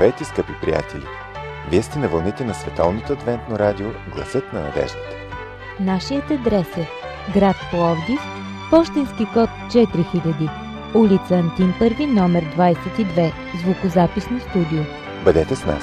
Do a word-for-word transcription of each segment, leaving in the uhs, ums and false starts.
Здравейте, скъпи приятели! Вие сте на вълните на Световното адвентно радио Гласът на надеждата. Нашият адрес е град Пловдив, пощенски код четири хиляди, улица Антим първи, номер двадесет и две, звукозаписно студио. Бъдете с нас!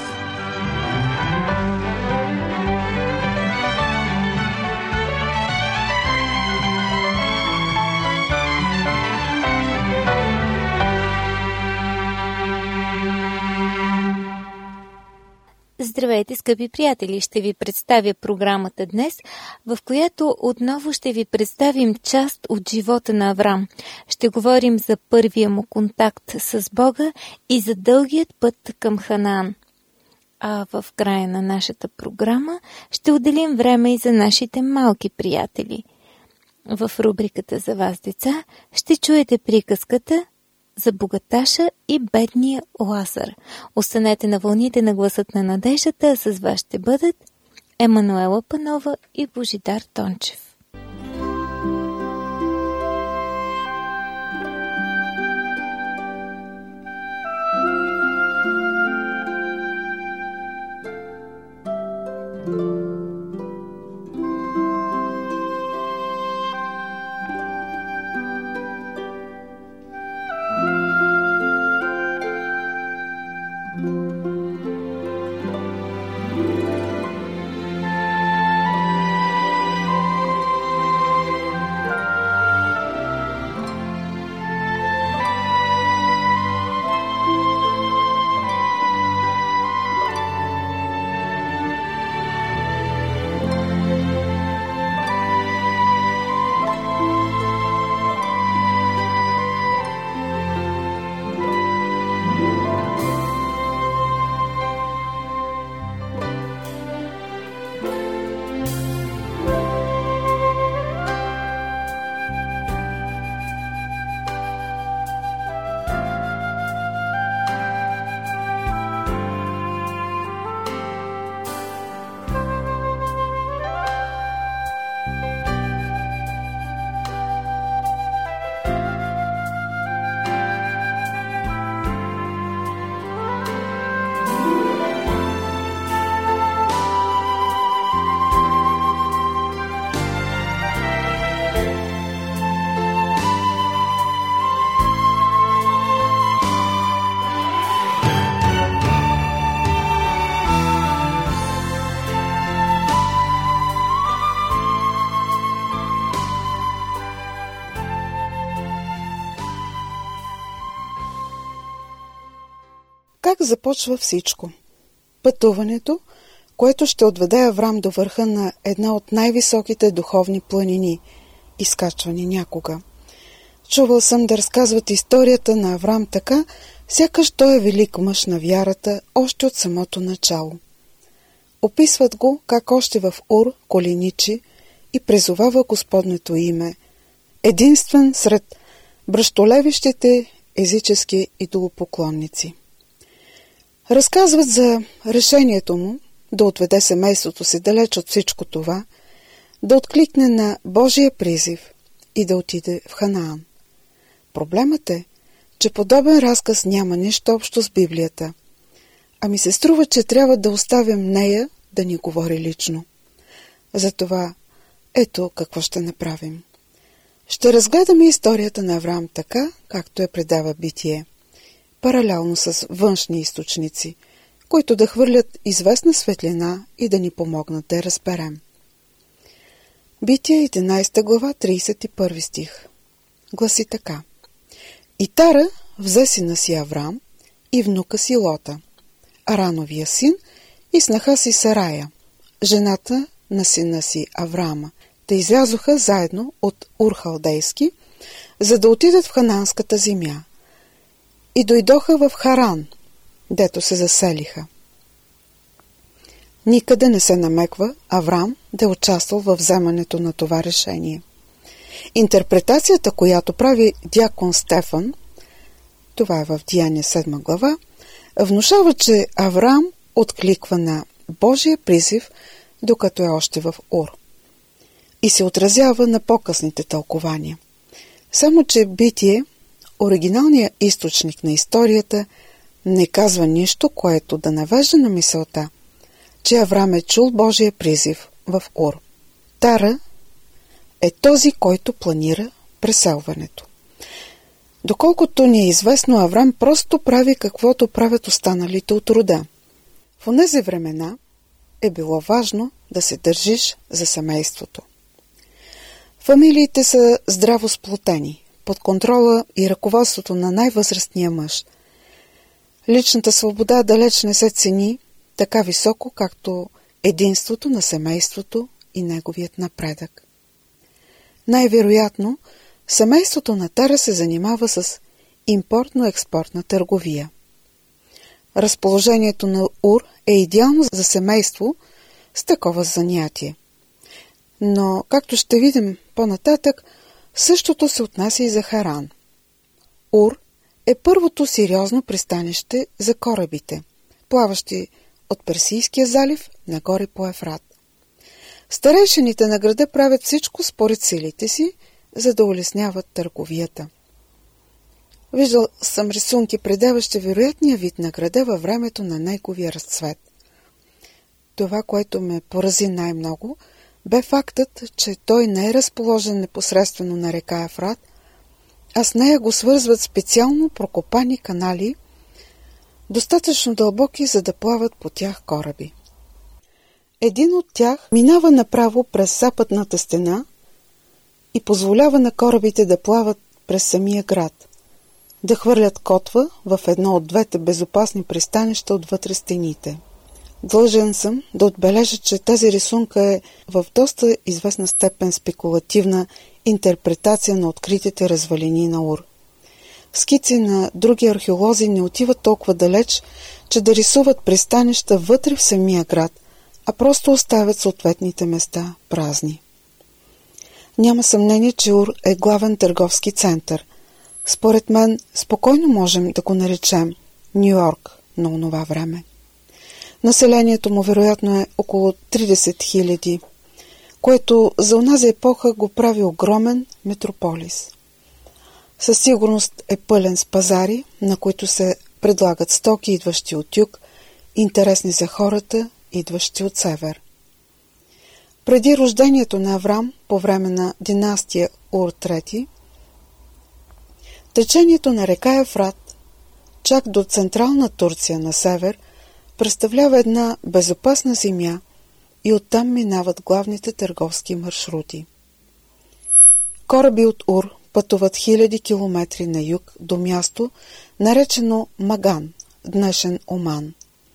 Здравейте, скъпи приятели! Ще ви представя програмата днес, в която отново ще ви представим част от живота на Аврам. Ще говорим за първия му контакт с Бога и за дългият път към Ханаан. А в края на нашата програма ще отделим време и за нашите малки приятели. В рубриката за вас, деца, ще чуете приказката за богаташа и бедния Лазар. Останете на вълните на Гласът на надеждата, а с вас ще бъдат Емануела Панова и Божидар Тончев. Как започва всичко? Пътуването, което ще отведе Аврам до върха на една от най-високите духовни планини, изкачвани някога. Чувал съм да разказват историята на Аврам така, сякаш той е велик мъж на вярата още от самото начало. Описват го как още в Ур коленичи и призовава Господнето име, единствен сред бръщолевищите езически идолопоклонници. Разказват за решението му да отведе семейството си далеч от всичко това, да откликне на Божия призив и да отиде в Ханаан. Проблемът е, че подобен разказ няма нищо общо с Библията, а ми се струва, че трябва да оставим нея да ни говори лично. Затова ето какво ще направим. Ще разгледаме историята на Аврам така, както я предава Битие, паралелно с външни източници, които да хвърлят известна светлина и да ни помогнат да я разберем. Битие единадесета глава, тридесет и първи стих. Гласи така: И Тара взе сина си Аврам и внука си Лота, Арановия син, и снаха си Сарая, жената на сина си Аврама, да излязоха заедно от Ур-Халдейски, за да отидат в хананската земя. И дойдоха в Харан, дето се заселиха. Никъде не се намеква Аврам да е участвал в вземането на това решение. Интерпретацията, която прави дякон Стефан, това е в Деяния седма глава, внушава, че Аврам откликва на Божия призив, докато е още в Ур, и се отразява на по-късните тълкования. Само че Битие, оригиналният източник на историята, не казва нищо, което да навежда на мисълта, че Аврам е чул Божия призив в Ур. Тара е този, който планира преселването. Доколкото ни е известно, Аврам просто прави каквото правят останалите от рода. В онези времена е било важно да се държиш за семейството. Фамилиите са здраво сплотени, под контрола и ръководството на най-възрастния мъж. Личната свобода далеч не се цени така високо, както единството на семейството и неговият напредък. Най-вероятно, семейството на Тара се занимава с импортно-експортна търговия. Разположението на Ур е идеално за семейство с такова занятие. Но, както ще видим по-нататък, същото се отнася и за Харан. Ур е първото сериозно пристанище за корабите, плаващи от Персийския залив нагоре по Ефрат. Старейшините на града правят всичко според силите си, за да улесняват търговията. Виждал съм рисунки, предаващи вероятния вид на града във времето на неговия разцвет. Това, което ме порази най-много, бе фактът, че той не е разположен непосредствено на река Ефрат, а с нея го свързват специално прокопани канали, достатъчно дълбоки, за да плават по тях кораби. Един от тях минава направо през западната стена и позволява на корабите да плават през самия град, да хвърлят котва в едно от двете безопасни пристанища отвътре стените. Длъжен съм да отбележа, че тази рисунка е в доста известна степен спекулативна интерпретация на откритите развалини на Ур. Скици на други археолози не отиват толкова далеч, че да рисуват пристанища вътре в самия град, а просто оставят съответните места празни. Няма съмнение, че Ур е главен търговски център. Според мен, спокойно можем да го наречем Ню-Йорк на онова време. Населението му вероятно е около тридесет хиляди, което за онази епоха го прави огромен метрополис. Със сигурност е пълен с пазари, на които се предлагат стоки, идващи от юг, интересни за хората, идващи от север. Преди рождението на Аврам, по време на династия Ур трети, течението на река Ефрат, чак до централна Турция на север, представлява една безопасна земя и оттам минават главните търговски маршрути. Кораби от Ур пътуват хиляди километри на юг до място, наречено Маган, днешен Оман.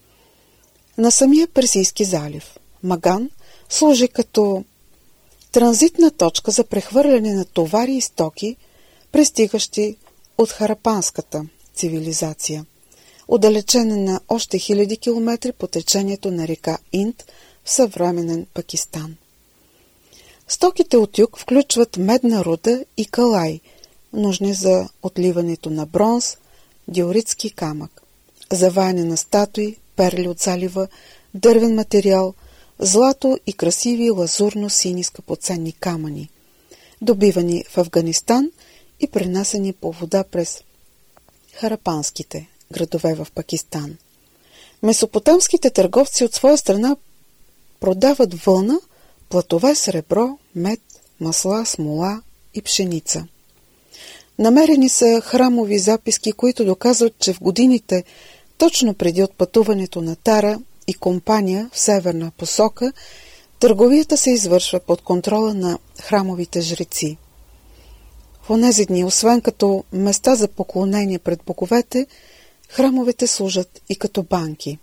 На самия Персийски залив Маган служи като транзитна точка за прехвърляне на товари и стоки, пристигащи от харапанската цивилизация, отдалечена на още хиляди километри по течението на река Инд в съвременен Пакистан. Стоките от юг включват медна руда и калай, нужни за отливането на бронз, диоритски камък, заваяне на статуи, перли от залива, дървен материал, злато и красиви лазурно-сини скъпоценни камъни, добивани в Афганистан и пренасени по вода през харапанските градове в Пакистан. Месопотамските търговци от своя страна продават вълна, платове сребро, мед, масла, смола и пшеница. Намерени са храмови записки, които доказват, че в годините, точно преди отпътуването на Тара и компания в северна посока, търговията се извършва под контрола на храмовите жреци. В онези дни, освен като места за поклонение пред боговете, храмовете служат и като банки.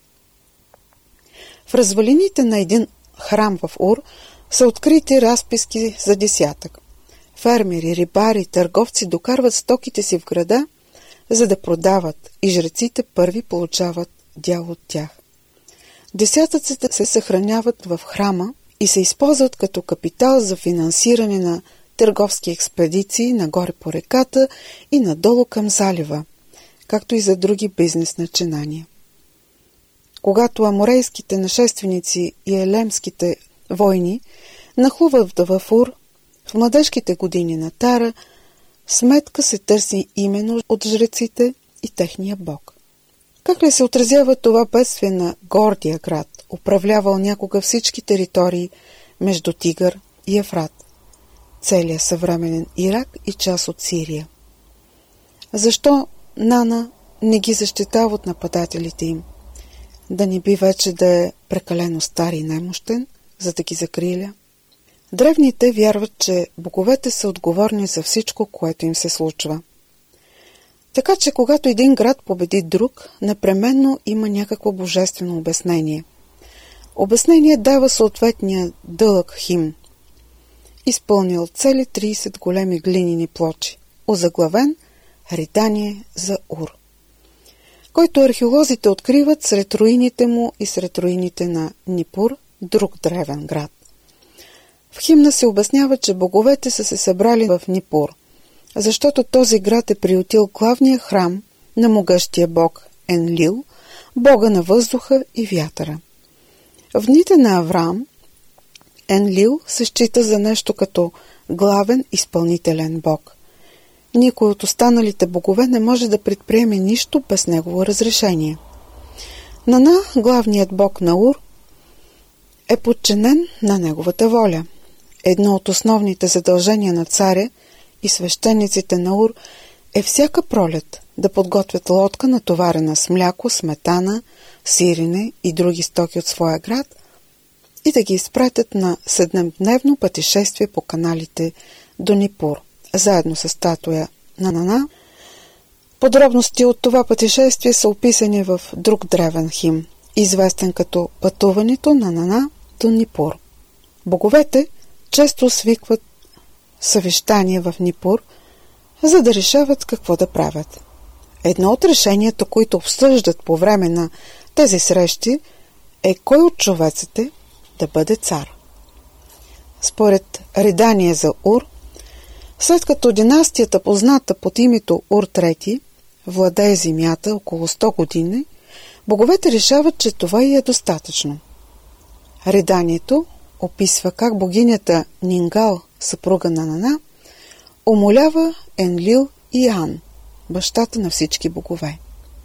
В развалините на един храм в Ур са открити разписки за десятък. Фермери, рибари, търговци докарват стоките си в града, за да продават, и жреците първи получават дял от тях. Десятъците се съхраняват в храма и се използват като капитал за финансиране на търговски експедиции нагоре по реката и надолу към залива, както и за други бизнес начинания. Когато аморейските нашественици и елемските войни нахлуват в Ур, в младежките години на Тара, сметка се търси именно от жреците и техния бог. Как ли се отразява това бедствие на гордия град, управлявал някога всички територии между Тигър и Ефрат, целият съвременен Ирак и част от Сирия? Защо Нана не ги защитава от нападателите им? Да не би вече да е прекалено стар и немощен, за да ги закриля? Древните вярват, че боговете са отговорни за всичко, което им се случва. Така че, когато един град победи друг, непременно има някакво божествено обяснение. Обяснение дава съответния дълъг химн, изпълнил цели трийсет големи глинени плочи, озаглавен «Ридание за Ур», който археолозите откриват сред руините му и сред руините на Нипур, друг древен град. В химна се обяснява, че боговете са се събрали в Нипур, защото този град е приютил главния храм на могъщия бог Енлил, бога на въздуха и вятъра. В дните на Авраам Енлил се счита за нещо като главен изпълнителен бог. Никой от останалите богове не може да предприеме нищо без негово разрешение. Нана, главният бог на Ур, е подчинен на неговата воля. Едно от основните задължения на царя и свещениците на Ур е всяка пролет да подготвят лодка, натоварена с мляко, сметана, сирене и други стоки от своя град и да ги изпратят на седемдневно пътешествие по каналите до Нипур, заедно с статуя на Нана. Подробности от това пътешествие са описани в друг древен химн, известен като пътуването на Нана до Нипур. Боговете често свикват съвещания в Нипур, за да решават какво да правят. Едно от решенията, които обсъждат по време на тези срещи, е кой от човеците да бъде цар. Според Ридание за Ур, след като династията, позната под името Ур трети, владее земята около сто години, боговете решават, че това и е достатъчно. Риданието описва как богинята Нингал, съпруга на Нана, умолява Енлил и Ан, бащата на всички богове.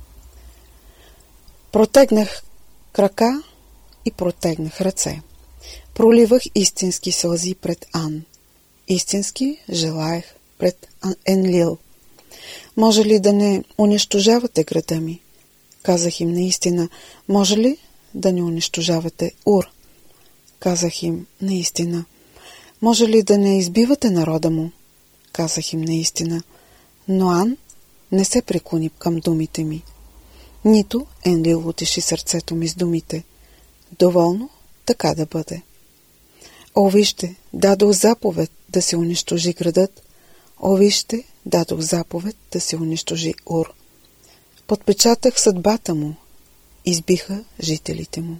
Протегнах крака и протегнах ръце. Проливах истински сълзи пред Ан. Истински желаех пред Енлил. Може ли да не унищожавате града ми? Казах им наистина. Може ли да не унищожавате Ур? Казах им наистина. Може ли да не избивате народа му? Казах им наистина. Но Ан не се преклони към думите ми. Нито Енлил утеши сърцето ми с думите. Доволно така да бъде. О, вижте, дадох заповед да се унищожи градът. О, вижте, дадох заповед да се унищожи Ур. Подпечатах съдбата му. Избиха жителите му.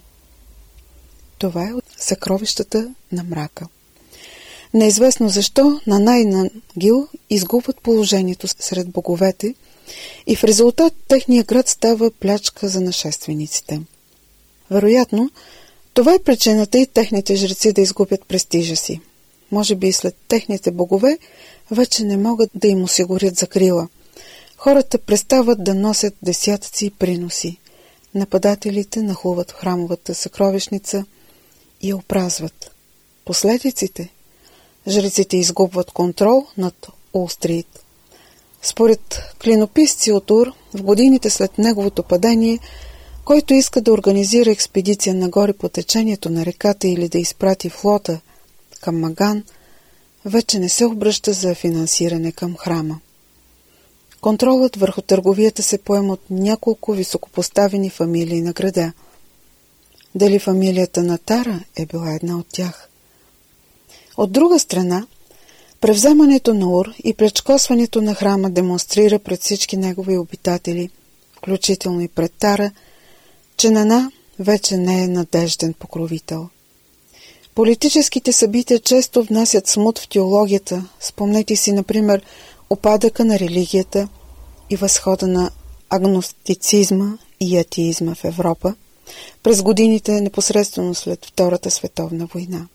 Това е от съкровищата на мрака. Неизвестно защо Нана и Нангил изгубват положението сред боговете и в резултат техния град става плячка за нашествениците. Вероятно, това е причината и техните жреци да изгубят престижа си. Може би и след техните богове вече не могат да им осигурят закрила. Хората престават да носят десятъци и приноси. Нападателите нахлуват в храмовата съкровищница и я опразват. Последиците? Жреците изгубват контрол над Улстрит. Според клинописци от Ур, в годините след неговото падение, който иска да организира експедиция нагоре по течението на реката или да изпрати флота към Маган, вече не се обръща за финансиране към храма. Контролът върху търговията се поема от няколко високопоставени фамилии на града. Дали фамилията на Тара е била една от тях? От друга страна, превземането на Ур и плячкосването на храма демонстрира пред всички негови обитатели, включително и пред Тара, че Нана вече не е надежден покровител. Политическите събития често внасят смут в теологията. Спомнете си, например, опадъка на религията и възхода на агностицизма и атеизма в Европа през годините непосредствено след Втората световна война.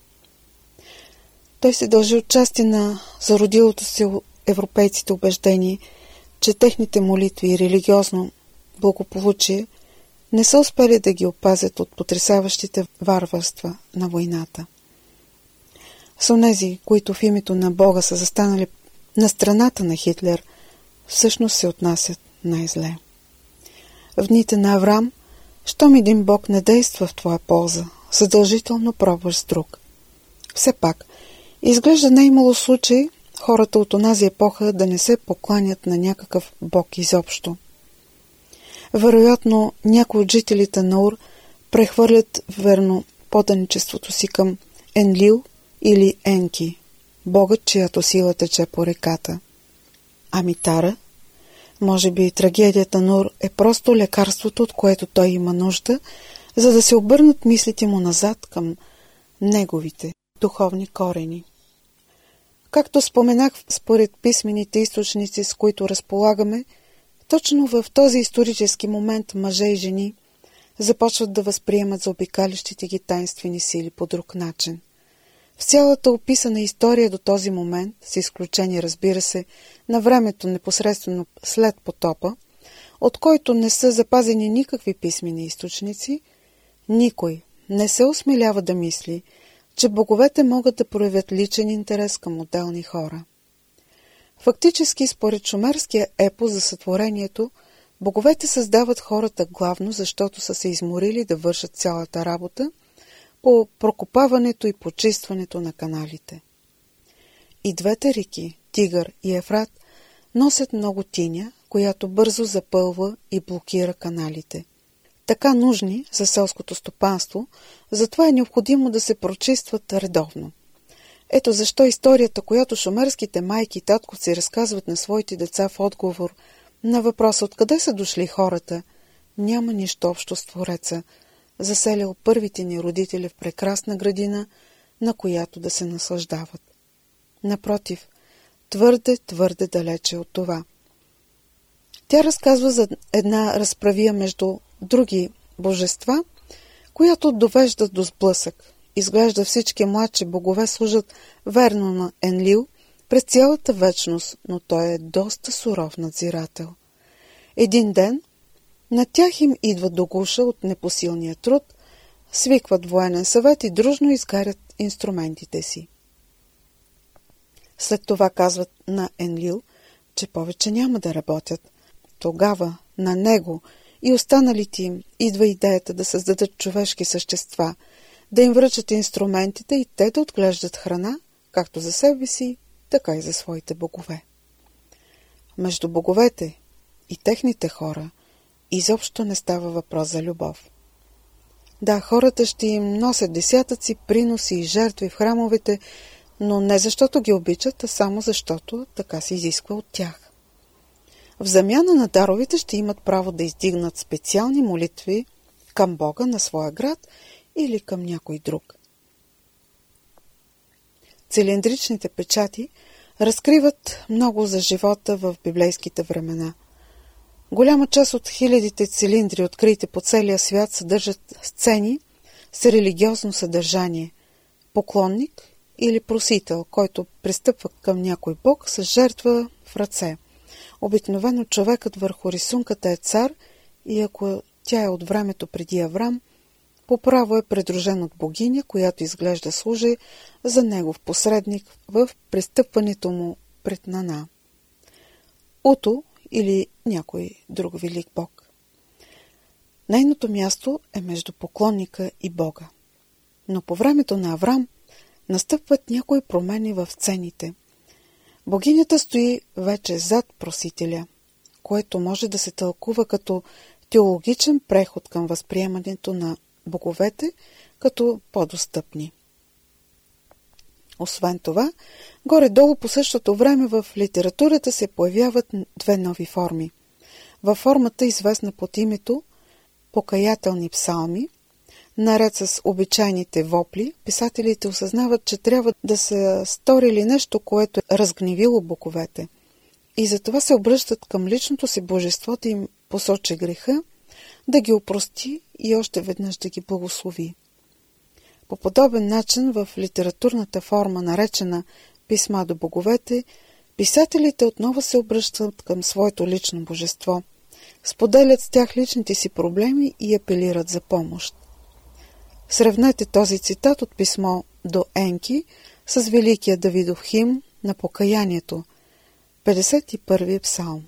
Той се дължи отчасти на зародилото се европейците убеждение, че техните молитви и религиозно благополучие не са успели да ги опазят от потресаващите варварства на войната. С онези, които в името на Бога са застанали на страната на Хитлер, всъщност се отнасят най-зле. В дните на Аврам, щом един Бог не действа в твоя полза, задължително пробваш с друг. Все пак, изглежда не е имало случай хората от онази епоха да не се покланят на някакъв Бог изобщо. Вероятно, някои от жителите на Ур прехвърлят верно поданичеството си към Енлил или Енки, богът, чиято сила тече по реката. Ами Тара? Може би трагедията на Ур е просто лекарството, от което той има нужда, за да се обърнат мислите му назад към неговите духовни корени. Както споменах, според писмените източници, с които разполагаме, точно в този исторически момент мъже и жени започват да възприемат заобикалящите ги таинствени сили по друг начин. В цялата описана история до този момент, с изключение, разбира се, на времето непосредствено след потопа, от който не са запазени никакви писмени източници, никой не се осмелява да мисли, че боговете могат да проявят личен интерес към отделни хора. Фактически, според шумерския епос за сътворението, боговете създават хората главно, защото са се изморили да вършат цялата работа по прокопаването и почистването на каналите. И двете реки, Тигър и Ефрат, носят много тиня, която бързо запълва и блокира каналите. Така нужни за селското стопанство, затова е необходимо да се прочистват редовно. Ето защо историята, която шумерските майки и татковци разказват на своите деца в отговор на въпроса откъде са дошли хората, няма нищо общо с Твореца, заселил първите ни родители в прекрасна градина, на която да се наслаждават. Напротив, твърде, твърде далече от това. Тя разказва за една разправия между други божества, която довежда до сблъсък. Изглежда всички младши богове служат верно на Енлил през цялата вечност, но той е доста суров надзирател. Един ден на тях им идва до гуша от непосилния труд, свикват военен съвет и дружно изгарят инструментите си. След това казват на Енлил, че повече няма да работят. Тогава на него и останалите им идва идеята да създадат човешки същества, да им връчат инструментите и те да отглеждат храна, както за себе си, така и за своите богове. Между боговете и техните хора изобщо не става въпрос за любов. Да, хората ще им носят десятъци, приноси и жертви в храмовете, но не защото ги обичат, а само защото така се изисква от тях. В замяна на даровите ще имат право да издигнат специални молитви към Бога на своя град или към някой друг. Цилиндричните печати разкриват много за живота в библейските времена. Голяма част от хилядите цилиндри, открити по целия свят, съдържат сцени с религиозно съдържание. Поклонник или просител, който пристъпва към някой бог с жертва в ръце. Обикновено човекът върху рисунката е цар и ако тя е от времето преди Аврам, по право е придружен от богиня, която изглежда служи за негов посредник в пристъпването му пред Нана. Уто или някой друг велик бог. Нейното място е между поклонника и Бога. Но по времето на Аврам настъпват някои промени в сцените. Богинята стои вече зад просителя, което може да се тълкува като теологичен преход към възприемането на боговете като по-достъпни. Освен това, горе-долу по същото време в литературата се появяват две нови форми. Във формата, известна под името покаятелни псалми, наред с обичайните вопли, писателите осъзнават, че трябва да са сторили нещо, което е разгневило боговете. И затова се обръщат към личното си божество да им посочи греха, да ги опрости и още веднъж да ги благослови. По подобен начин в литературната форма, наречена писма до боговете, писателите отново се обръщат към своето лично божество, споделят с тях личните си проблеми и апелират за помощ. Сравнете този цитат от писмо до Енки с великия Давидов химн на покаянието, петдесет и първи псалм.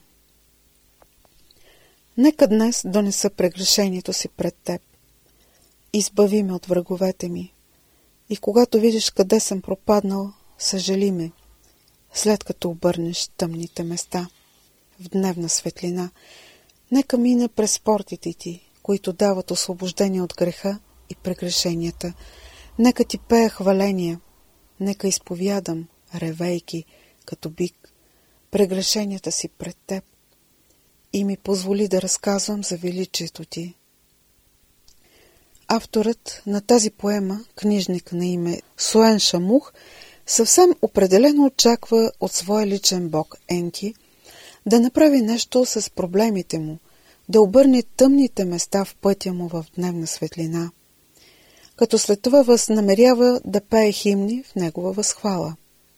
Нека днес донеса прегрешението си пред теб. Избави ме от враговете ми. И когато видиш къде съм пропаднал, съжали ме, след като обърнеш тъмните места в дневна светлина. Нека мина през портите ти, които дават освобождение от греха и прегрешенията. Нека ти пея хваления, нека изповядам, ревейки, като бик, прегрешенията си пред теб и ми позволи да разказвам за величието ти. Авторът на тази поема, книжник на име Суен Шамух, съвсем определено очаква от своя личен бог Енки да направи нещо с проблемите му, да обърне тъмните места в пътя му в дневна светлина, като след това възнамерява да пее химни в негова възхвала.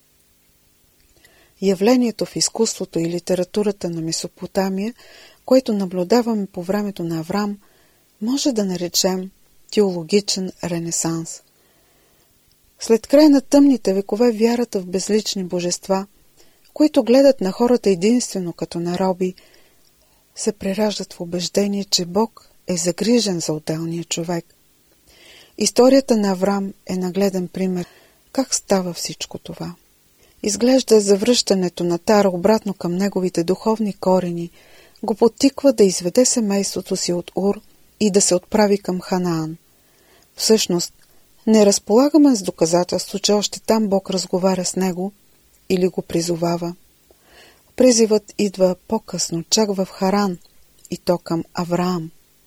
Явлението в изкуството и литературата на Месопотамия, което наблюдаваме по времето на Аврам, може да наречем теологичен ренесанс. След края на тъмните векове вярата в безлични божества, които гледат на хората единствено като на роби, се прераждат в убеждение, че Бог е загрижен за отделния човек. Историята на Аврам е нагледен пример как става всичко това. Изглежда завръщането на Тара обратно към неговите духовни корени го подтиква да изведе семейството си от Ур и да се отправи към Ханаан. Всъщност, не разполагаме с доказателство, че още там Бог разговаря с него или го призовава. Призивът идва по-късно, чак в Харан, и то към Авраам.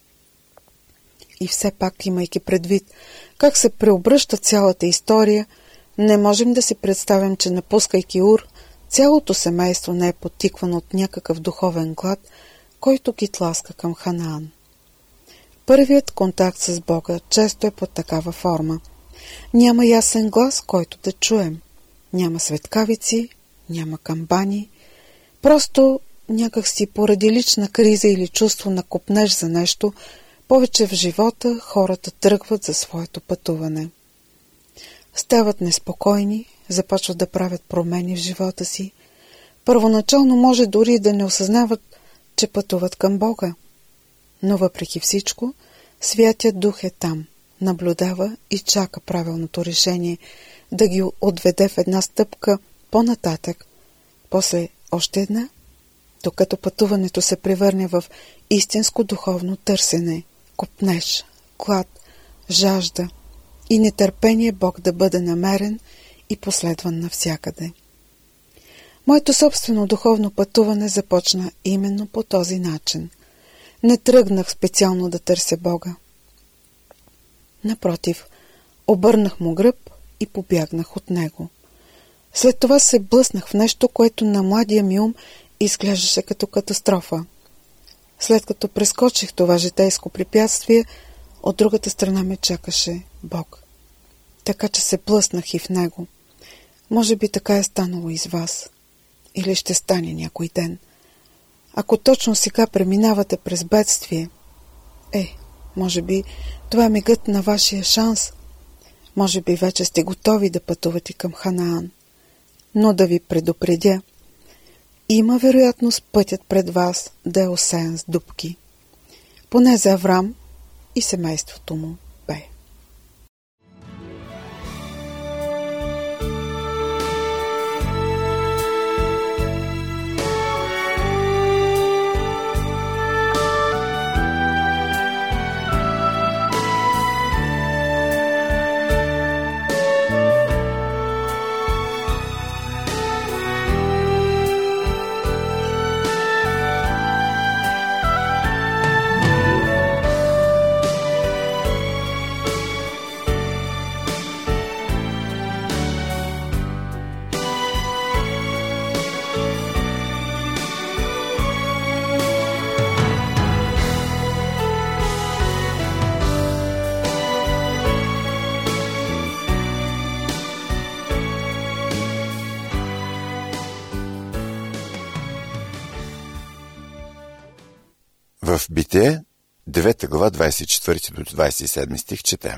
И все пак, имайки предвид как се преобръща цялата история, не можем да си представим, че напускайки Ур, цялото семейство не е подтиквано от някакъв духовен глад, който ги тласка към Ханаан. Първият контакт с Бога често е под такава форма. Няма ясен глас, който да чуем. Няма светкавици, няма камбани. Просто някак си поради лична криза или чувство на копнеж за нещо, повече в живота хората тръгват за своето пътуване. Стават неспокойни, започват да правят промени в живота си. Първоначално може дори да не осъзнават, че пътуват към Бога. Но въпреки всичко, Святият Дух е там, наблюдава и чака правилното решение да ги отведе в една стъпка по-нататък, после още една, докато пътуването се превърне в истинско духовно търсене, копнеж, глад, жажда и нетърпение Бог да бъде намерен и последван навсякъде. Моето собствено духовно пътуване започна именно по този начин. Не тръгнах специално да търся Бога. Напротив, обърнах му гръб и побягнах от него. След това се блъснах в нещо, което на младия ми ум изглеждаше като катастрофа. След като прескочих това житейско препятствие, от другата страна ме чакаше Бог. Така че се блъснах и в него. Може би така е станало и с вас. Или ще стане някой ден. Ако точно сега преминавате през бедствие, е, може би това е мигът на вашия шанс. Може би вече сте готови да пътувате към Ханаан. Но да ви предупредя, има вероятност пътят пред вас да е осеян с дупки. Поне за Аврам и семейството му бе. В Битие, девета глава, двадесет и четвърти до двадесет и седми стих четем: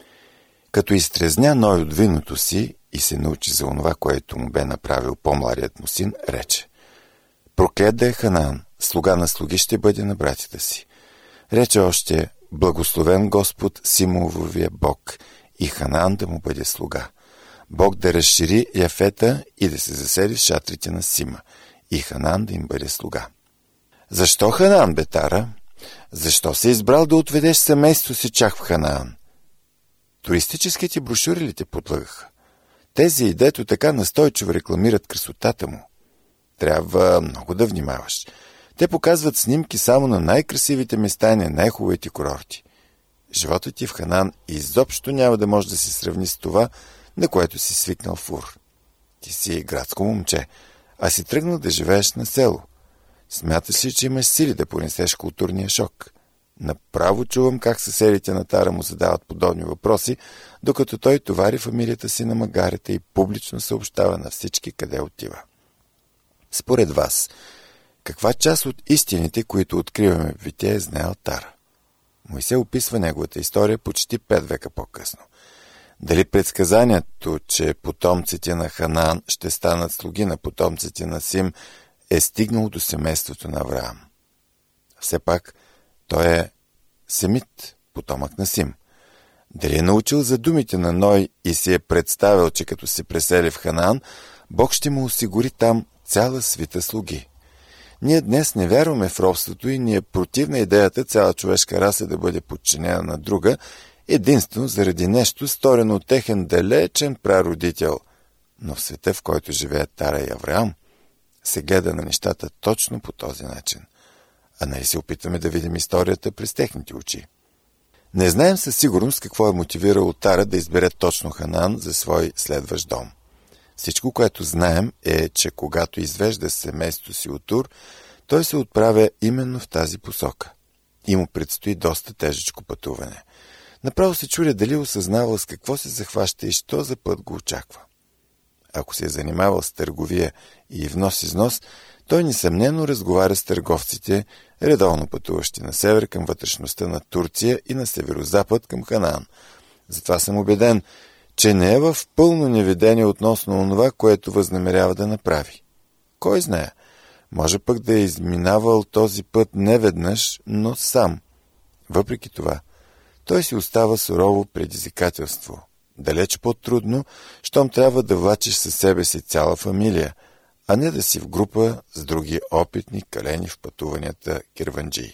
Като изтрезня Ной от виното си и се научи за онова, което му бе направил по-младият му син, рече: Проклет да е Ханаан, слуга на слуги ще бъде на братята си. Рече още: Благословен Господ, Симовия Бог, и Ханаан да му бъде слуга. Бог да разшири Яфета и да се засели в шатрите на Сима, и Ханаан да им бъде слуга. Защо Ханаан, бе, Тара? Защо си избрал да отведеш семейство си чак в Ханаан? Туристическите брошури ли те подлъгаха? Тези, дето така настойчиво рекламират красотата му. Трябва много да внимаваш. Те показват снимки само на най-красивите места и на най-хубавите курорти. Животът ти в Ханаан изобщо няма да може да се сравни с това, на което си свикнал в Ур. Ти си градско момче, а си тръгнал да живееш на село. Смяташ ли, че имаш сили да понесеш културния шок? Направо чувам как съседите на Тара му задават подобни въпроси, докато той товари фамилията си на магарета и публично съобщава на всички къде отива. Според вас, каква част от истините, които откриваме в Битие, е знаел Тара? Моисей описва неговата история почти пет века по-късно. Дали предсказанието, че потомците на Ханаан ще станат слуги на потомците на Сим, е стигнало до семейството на Авраам? Все пак, той е семит, потомък на Сим. Дали е научил за думите на Ной и си е представил, че като се пресели в Ханаан, Бог ще му осигури там цяла свита слуги? Ние днес не вярваме в робството и ни е противна идеята цяла човешка раса да бъде подчинена на друга, единствено заради нещо, сторено от техен далечен прародител. Но в света, в който живеят Тара и Авраам, се гледа на нещата точно по този начин. А нали се опитваме да видим историята през техните очи? Не знаем със сигурност какво е мотивирало Тара да избере точно Ханаан за свой следващ дом. Всичко, което знаем, е, че когато извежда семейството си от Ур, той се отправя именно в тази посока. И му предстои доста тежечко пътуване. Направо се чудя дали осъзнавал с какво се захваща и що за път го очаква. Ако се е занимавал с търговия и внос-износ, той несъмнено разговаря с търговците, редовно пътуващи на север към вътрешността на Турция и на северозапад към Ханаан. Затова съм убеден, че не е в пълно неведение относно онова, което възнамерява да направи. Кой знае, може пък да е изминавал този път не веднъж, но сам. Въпреки това, той си остава сурово предизвикателство. Далеч по-трудно, щом трябва да влачиш със себе си цяла фамилия, а не да си в група с други опитни, калени в пътуванията кирванджии.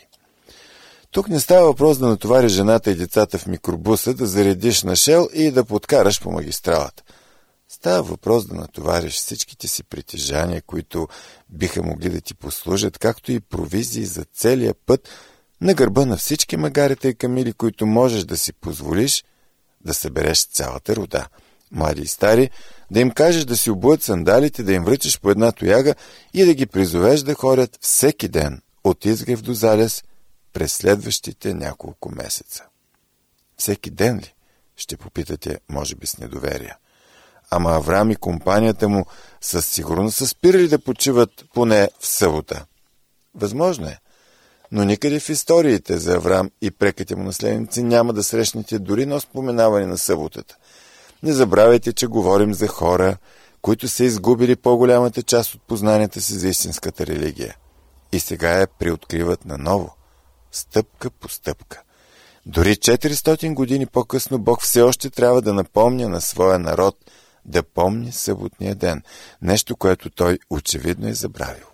Тук не става въпрос да натовариш жената и децата в микробуса, да заредиш на шел и да подкараш по магистралата. Става въпрос да натовариш всичките си притежания, които биха могли да ти послужат, както и провизии за целия път, на гърба на всички магарета и камили, които можеш да си позволиш да събереш цялата рода, млади и стари, да им кажеш да си обуят сандалите, да им връчиш по една тояга и да ги призовеш да ходят всеки ден от изгрев до залез през следващите няколко месеца. Всеки ден ли? Ще попитате, може би с недоверие. Ама Авраам и компанията му със сигурност са спирали да почиват поне в събота. Възможно е, но никъде в историите за Авраам и преките му наследници няма да срещнете дори на споменаване на съботата. Не забравяйте, че говорим за хора, които са изгубили по-голямата част от познанията си за истинската религия. И сега я приоткриват наново, стъпка по стъпка. Дори четиристотин години по-късно Бог все още трябва да напомня на своя народ да помни съботния ден, нещо, което той очевидно е забравил.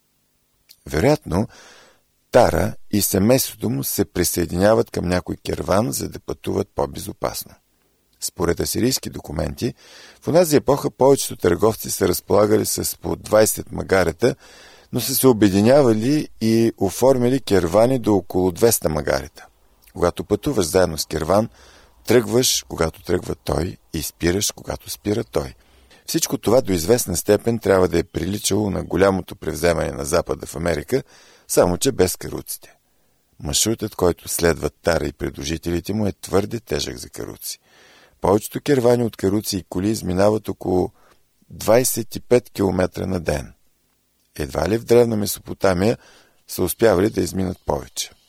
Вероятно, Тара и семейството му се присъединяват към някой керван, за да пътуват по-безопасно. Според асирийски документи, в онази епоха повечето търговци са разполагали с по двайсет магарета, но са се обединявали и оформили кервани до около двеста магарета. Когато пътуваш заедно с керван, тръгваш, когато тръгва той, и спираш, когато спира той. Всичко това до известна степен трябва да е приличало на голямото превземане на Запада в Америка, само че без каруците. Маршрутът, който следват Тара и придружителите му, е твърде тежък за каруци. Повечето кервани от каруци и коли изминават около двайсет и пет километра на ден. Едва ли в древна Месопотамия са успявали да изминат повече.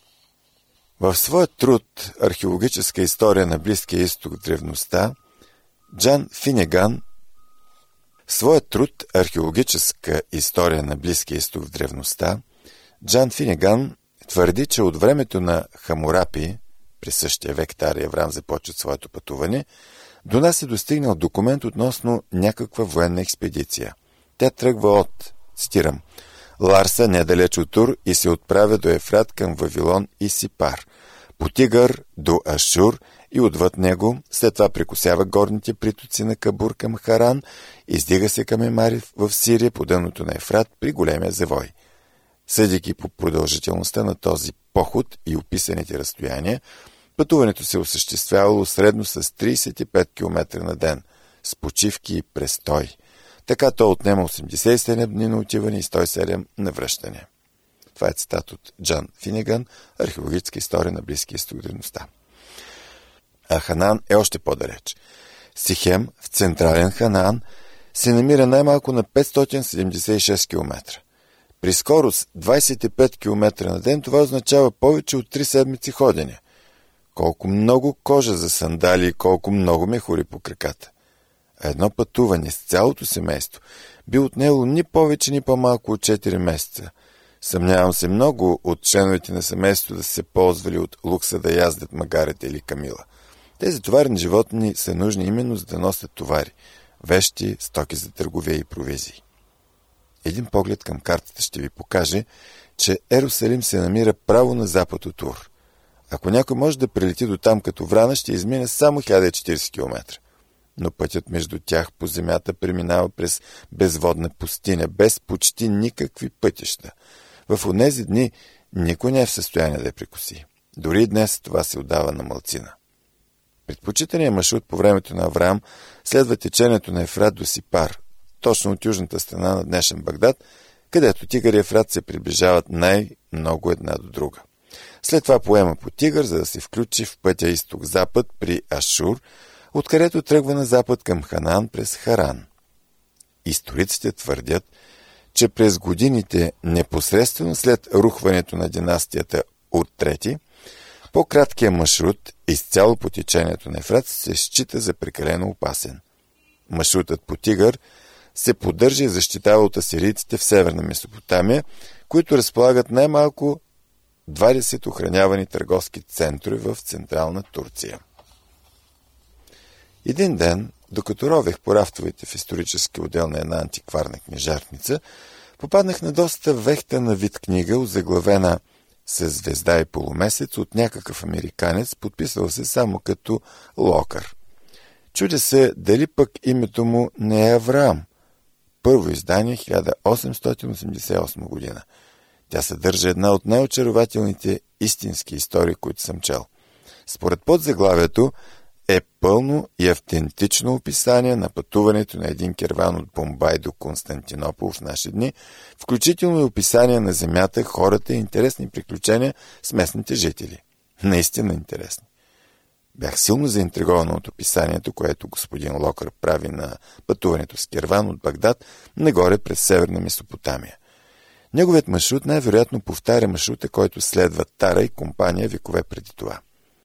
В своя труд «Археологическа история на Близкия изток в древността» Джан Финеган В своя труд «Археологическа история на Близкия изток в древността» Джан Финеган твърди, че от времето на Хамурапи, през същия век Тара и Авраам започват своето пътуване, до нас е достигнал документ относно някаква военна експедиция. Тя тръгва от, цитирам, Ларса, недалеч от Тур, и се отправя до Ефрат към Вавилон и Сипар, по Тигър до Ашур и отвъд него, след това прекосява горните притоци на Кабур към Харан, издига се към Емари в Сирия по дъното на Ефрат при големия завой. Съдейки по продължителността на този поход и описаните разстояния, пътуването се осъществявало средно с тридесет и пет километра на ден, с почивки и престой. Така то отнема осемдесет и седем дни на отиване и сто и седем на връщане. Това е цитат от Джан Финеган, археологическа история на Близкия изток в древността. А Ханаан е още по-далеч. Сихем, в централен Ханаан, се намира най-малко на петстотин седемдесет и шест километра. При скорост двадесет и пет километра на ден това означава повече от три седмици ходене. Колко много кожа за сандали и колко много мехури по краката. А едно пътуване с цялото семейство би отнело ни повече, ни по-малко от четири месеца. Съмнявам се много от членовете на семейството да се ползвали от лукса да яздят магарите или камила. Тези товарни животни са нужни именно за да носят товари, вещи, стоки за търговия и провизии. Един поглед към картата ще ви покаже, че Ерусалим се намира право на запад от Тур. Ако някой може да прилети до там като врана, ще измине само хиляда и четиридесет километра. Но пътят между тях по земята преминава през безводна пустиня, без почти никакви пътища. В онези дни никой не е в състояние да я прекоси. Дори и днес това се отдава на малцина. Предпочитаният маршрут по времето на Авраам следва течението на Ефрат до Сипар, точно от южната страна на днешен Багдад, където Тигър и Ефрат се приближават най-много една до друга. След това поема по Тигър, за да се включи в пътя изток-запад при Ашур, откъдето тръгва на запад към Ханаан през Харан. Историците твърдят, че през годините непосредствено след рухването на династията Ур трети, по-краткият маршрут, изцяло по течението на Ефрат, се счита за прекалено опасен. Маршрутът по Тигър се поддържа и защитава от асирийците в северна Месопотамия, които разполагат най-малко двадесет охранявани търговски центрове в централна Турция. Един ден, докато ровех по рафтовете в исторически отдел на една антикварна книжарница, попаднах на доста вехта на вид книга, озаглавена с звезда и полумесец от някакъв американец, подписал се само като Локър. Чудя се дали пък името му не е Авраам. Първо издание хиляда осемстотин осемдесет и осма година. Тя съдържа една от най-очарователните истински истории, които съм чел. Според подзаглавието е пълно и автентично описание на пътуването на един керван от Бомбай до Константинопол в наши дни, включително и описание на земята, хората и интересни приключения с местните жители. Наистина интересни. Бях силно заинтригован от описанието, което господин Локър прави на пътуването с керван от Багдад нагоре през северна Месопотамия. Неговият маршрут най-вероятно повтаря маршрута, който следва Тара и компания векове преди това.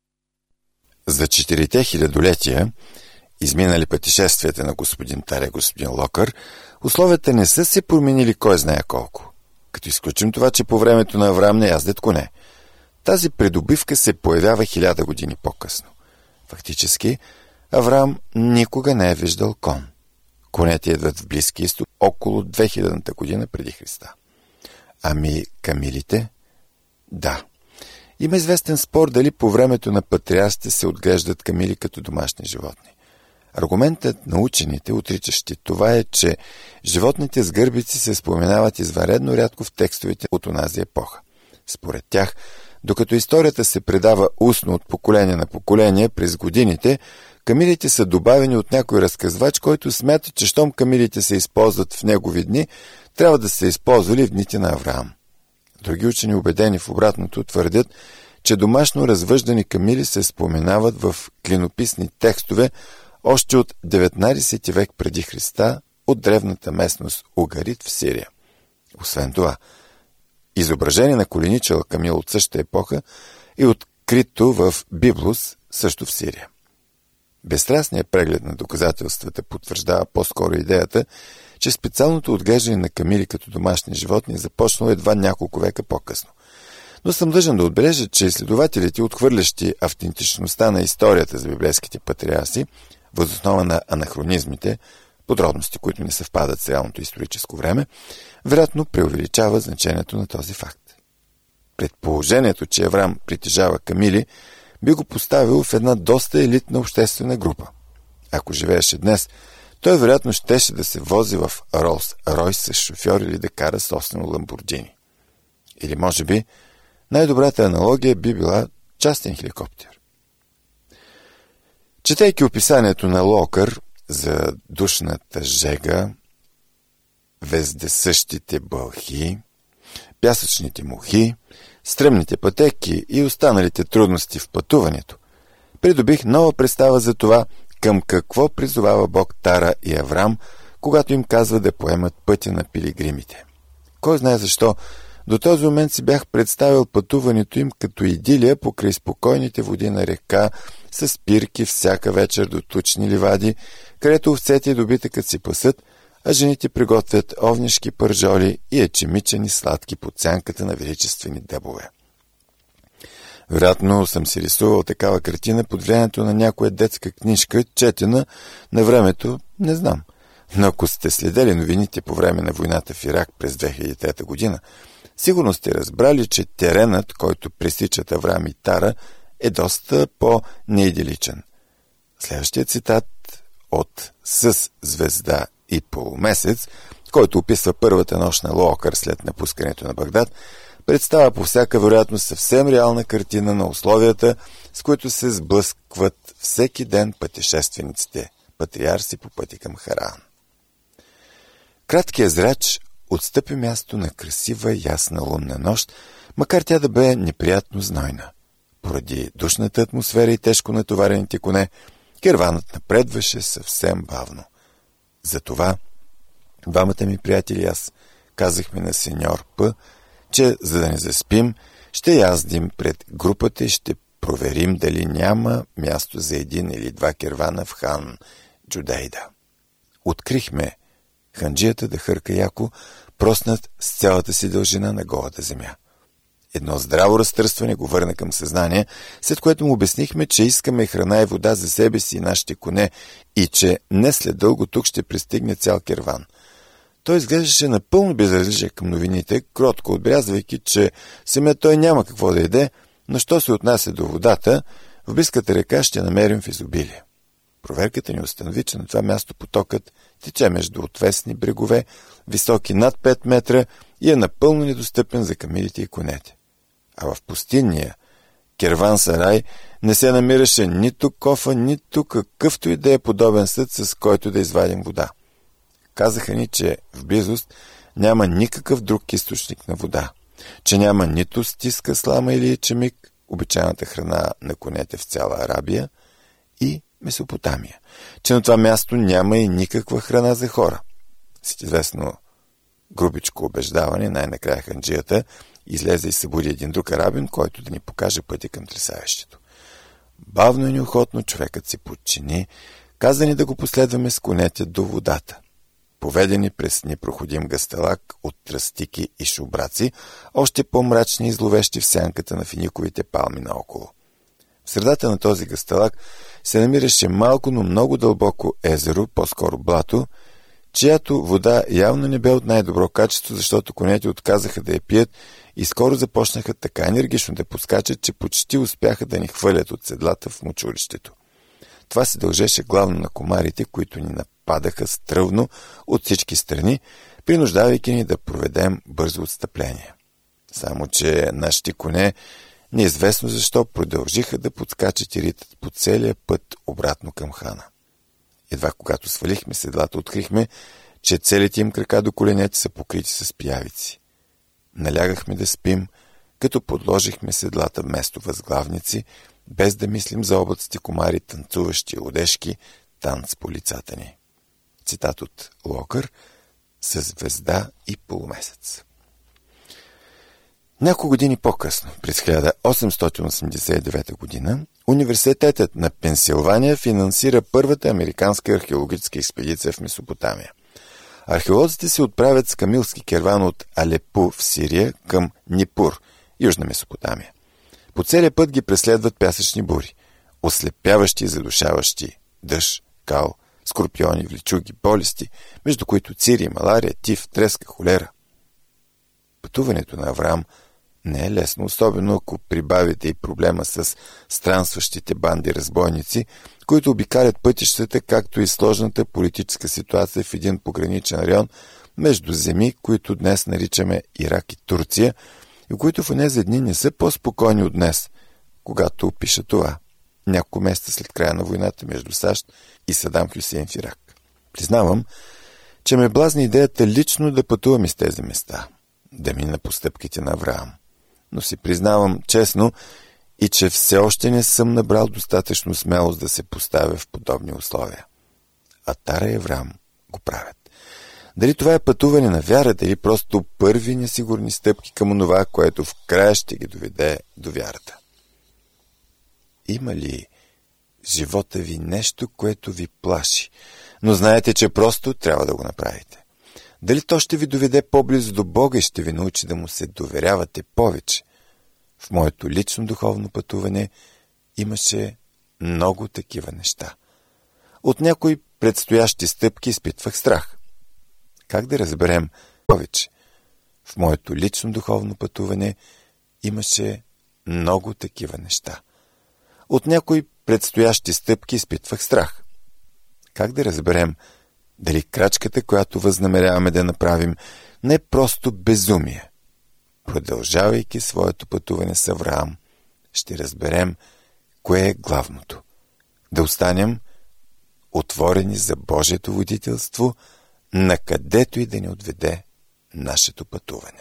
За четирите хилядолетия, изминали пътешествията на господин Тара и господин Локър, условията не са се променили кой знае колко. Като изключим това, че по времето на Авраам не яздят коне. Тази придобивка се появява хиляда години по-късно. Фактически, Авраам никога не е виждал кон. Конете идват в Близки изток около две хилядната година преди Христа. Ами камилите? Да. Има известен спор дали по времето на патриарсите се отглеждат камили като домашни животни. Аргументът на учените, отричащи това, е, че животните с гърбици се споменават извънредно рядко в текстовете от онази епоха. Според тях, докато историята се предава устно от поколение на поколение през годините, камилите са добавени от някой разказвач, който смята, че щом камилите се използват в негови дни, трябва да се използвали в дните на Авраам. Други учени, убедени в обратното, твърдят, че домашно развъждани камили се споменават в клинописни текстове още от деветнадесети век преди Христа от древната местност Угарит в Сирия. Освен това, изображение на коленичала камил от същата епоха и открито открито в Библус, също в Сирия. Безстрастният преглед на доказателствата потвърждава по-скоро идеята, че специалното отглеждане на камили като домашни животни е започнало едва няколко века по-късно. Но съм длъжен да отбележа, че изследователите, отхвърлящи автентичността на историята за библейските патриарси, въз основа на анахронизмите, подробности, които не съвпадат с реалното историческо време, вероятно преувеличава значението на този факт. Предположението, че Аврам притежава камили, би го поставил в една доста елитна обществена група. Ако живееше днес, той вероятно щеше да се вози в Ролс Ройс с шофьор или да кара собствено Ламборджини. Или може би най-добрата аналогия би била частен хеликоптер. Четейки описанието на Локър за душната жега, вездесъщите бълхи, пясъчните мухи, стръмните пътеки и останалите трудности в пътуването, придобих нова представа за това, към какво призовава Бог Тара и Аврам, когато им казва да поемат пътя на пилигримите. Кой знае защо, до този момент си бях представил пътуването им като идилия покрай спокойните води на река, с спирки всяка вечер до тучни ливади, където овцете и добитъкът си пасат, а жените приготвят овнишки пържоли и ечемичени сладки под сянката на величествени дъбове. Вероятно съм си рисувал такава картина под влиянието на някоя детска книжка, четена на времето, не знам. Но ако сте следели новините по време на войната в Ирак през две хиляди и трета година, сигурно сте разбрали, че теренът, който пресичат Аврам и Тара, е доста по-неидиличен. Следващия цитат от «С звезда и полумесец», който описва първата нощ на Локър след напускането на Багдад, представя по всяка вероятност съвсем реална картина на условията, с които се сблъскват всеки ден пътешествениците, патриарси по пъти към Хараан. Краткият зрач отстъпи място на красива ясна лунна нощ, макар тя да бе неприятно знойна. Поради душната атмосфера и тежко натоварените коне, керванът напредваше съвсем бавно. Затова двамата ми приятели аз казахме на сеньор П, че за да не заспим, ще яздим пред групата и ще проверим дали няма място за един или два кервана в хан Джудейда. Открихме ханджията да хърка яко, проснат с цялата си дължина на голата земя. Едно здраво разтърстване го върна към съзнание, след което му обяснихме, че искаме храна и вода за себе си и нашите коне и че не след дълго тук ще пристигне цял керван. Той изглеждаше напълно безразличен към новините, кротко отбелязвайки, че самият той няма какво да яде, но що се отнася до водата, в близката река ще намерим в изобилие. Проверката ни установи, че на това място потокът тече между отвесни брегове, високи над пет метра и е напълно недостъпен за камилите и конете. А в пустинния керван-сарай не се намираше нито кофа, нито какъвто и да е подобен съд, с който да извадим вода. Казаха ни, че в близост няма никакъв друг източник на вода, че няма нито стиска, слама или ечемик, обичайната храна на конете в цяла Арабия и Месопотамия, че на това място няма и никаква храна за хора. С известно грубичко убеждаване, най-накрая ханджията излезе и събуди един друг арабин, който да ни покаже пътя към тресавещето. Бавно и неохотно човекът се подчини, каза ни да го последваме с конете до водата. Поведени през непроходим гъсталак от тръстики и шубраци, още по-мрачни и зловещи в сянката на финиковите палми наоколо. В средата на този гъсталак се намираше малко, но много дълбоко езеро, по-скоро блато, чиято вода явно не бе от най-добро качество, защото конете отказаха да я пият и скоро започнаха така енергично да подскачат, че почти успяха да ни хвърлят от седлата в мочурището. Това се дължеше главно на комарите, които ни нападаха стръвно от всички страни, принуждавайки ни да проведем бързо отстъпление. Само че нашите коне, неизвестно защо, продължиха да подскачат и ритат по целия път обратно към хана. Едва когато свалихме седлата, открихме, че целите им крака до коленете са покрити с пиявици. Налягахме да спим, като подложихме седлата вместо възглавници, без да мислим за облаците комари, танцуващи лудешки танц по лицата ни. Цитат от Локър: «Със звезда и полумесец». Няколко години по-късно, през хиляда осемстотин осемдесет и девета година, Университетът на Пенсилвания финансира първата американска археологическа експедиция в Месопотамия. Археолозите се отправят с камилски керван от Алепу в Сирия към Нипур, Южна Месопотамия. По целия път ги преследват пясъчни бури, ослепяващи и задушаващи дъжд, кал, скорпиони, влечуги, болести, между които цири, малария, тиф, треска, холера. Пътуването на Авраам не е лесно, особено ако прибавите и проблема с странстващите банди разбойници, които обикалят пътищата, както и сложната политическа ситуация в един пограничен район между земи, които днес наричаме Ирак и Турция, и които в онези дни не са по-спокойни от днес, когато опиша това, няколко месеца след края на войната между САЩ и Садам Хюсейн в Ирак. Признавам, че ме блазни идеята лично да пътувам из тези места, да мина по стъпките на Авраам. Но си признавам честно и че все още не съм набрал достатъчно смелост да се поставя в подобни условия. А Тара и Авраам го правят. Дали това е пътуване на вярата или просто първи несигурни стъпки към онова, което в края ще ги доведе до вярата? Има ли живота ви нещо, което ви плаши, но знаете, че просто трябва да го направите? Дали то ще ви доведе по-близо до Бога и ще ви научи да му се доверявате повече? В моето лично духовно пътуване имаше много такива неща. От някои предстоящи стъпки изпитвах страх. Как да разберем повече? В моето лично духовно пътуване имаше много такива неща. От някои предстоящи стъпки изпитвах страх. Как да разберем дали крачката, която възнамеряваме да направим, не е просто безумие? Продължавайки своето пътуване с Авраам, ще разберем кое е главното. Да останем отворени за Божието водителство, накъдето и да ни отведе нашето пътуване.